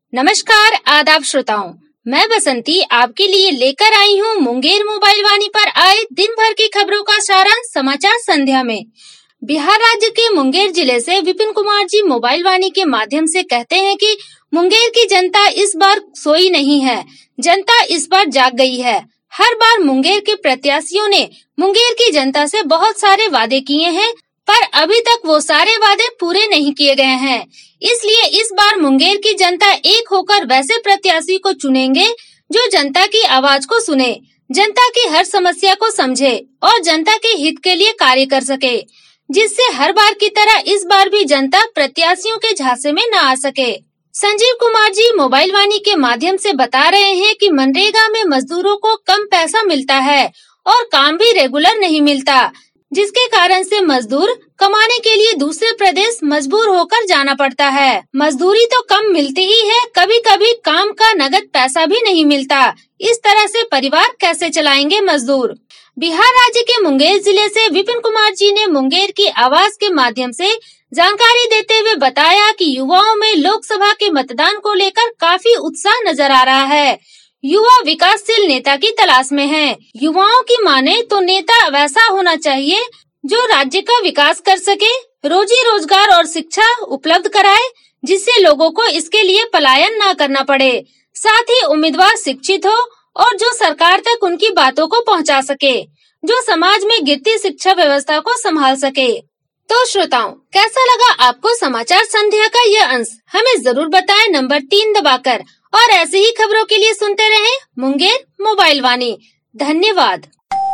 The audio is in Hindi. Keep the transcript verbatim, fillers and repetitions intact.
नमस्कार आदाब श्रोताओं, मैं बसंती आपके लिए लेकर आई हूँ मुंगेर मोबाइल वाणी पर आए दिन भर की खबरों का सारांश समाचार संध्या में। बिहार राज्य के मुंगेर जिले से विपिन कुमार जी मोबाइल वाणी के माध्यम से कहते हैं कि मुंगेर की जनता इस बार सोई नहीं है, जनता इस बार जाग गई है। हर बार मुंगेर के प्रत्याशियों ने मुंगेर की जनता से बहुत सारे वादे किए हैं, पर अभी तक वो सारे वादे पूरे नहीं किए गए हैं। इसलिए इस बार मुंगेर की जनता एक होकर वैसे प्रत्याशी को चुनेंगे जो जनता की आवाज को सुने, जनता की हर समस्या को समझे और जनता के हित के लिए कार्य कर सके, जिससे हर बार की तरह इस बार भी जनता प्रत्याशियों के झांसे में न आ सके। संजीव कुमार जी मोबाइल वाणी के माध्यम से बता रहे हैं कि मनरेगा में मजदूरों को कम पैसा मिलता है और काम भी रेगुलर नहीं मिलता, जिसके कारण से मजदूर कमाने के लिए दूसरे प्रदेश मजबूर होकर जाना पड़ता है। मजदूरी तो कम मिलती ही है, कभी कभी काम का नगद पैसा भी नहीं मिलता। इस तरह से परिवार कैसे चलाएंगे मजदूर। बिहार राज्य के मुंगेर जिले से विपिन कुमार जी ने मुंगेर की आवाज के माध्यम से जानकारी देते हुए बताया कि युवाओं में लोकसभा के मतदान को लेकर काफी उत्साह नजर आ रहा है। युवा विकासशील नेता की तलाश में हैं। युवाओं की माने तो नेता वैसा होना चाहिए जो राज्य का विकास कर सके, रोजी रोजगार और शिक्षा उपलब्ध कराए, जिससे लोगों को इसके लिए पलायन न करना पड़े। साथ ही उम्मीदवार शिक्षित हो और जो सरकार तक उनकी बातों को पहुंचा सके, जो समाज में गिरती शिक्षा व्यवस्था को संभाल सके। तो श्रोताओं, कैसा लगा आपको समाचार संध्या का यह अंश? हमें जरूर बताएं नंबर तीन दबाकर। और ऐसी ही खबरों के लिए सुनते रहें मुंगेर मोबाइल वाणी। धन्यवाद।